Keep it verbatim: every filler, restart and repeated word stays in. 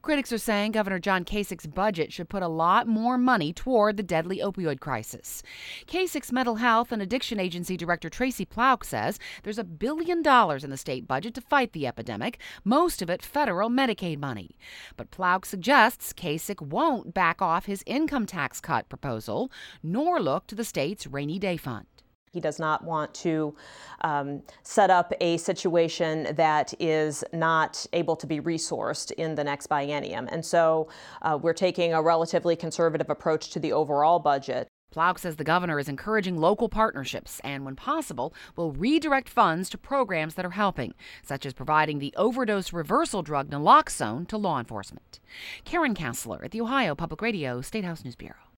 Critics are saying Governor John Kasich's budget should put a lot more money toward the deadly opioid crisis. Kasich's Mental Health and Addiction Agency Director Tracy Plauck says there's a billion dollars in the state budget to fight the epidemic, most of it federal Medicaid money. But Plauck suggests Kasich won't back off his income tax cut proposal, nor look to the state's rainy day fund. He does not want to um, set up a situation that is not able to be resourced in the next biennium. And so uh, we're taking a relatively conservative approach to the overall budget. Plauck says the governor is encouraging local partnerships and, when possible, will redirect funds to programs that are helping, such as providing the overdose reversal drug naloxone to law enforcement. Karen Kassler at the Ohio Public Radio State House News Bureau.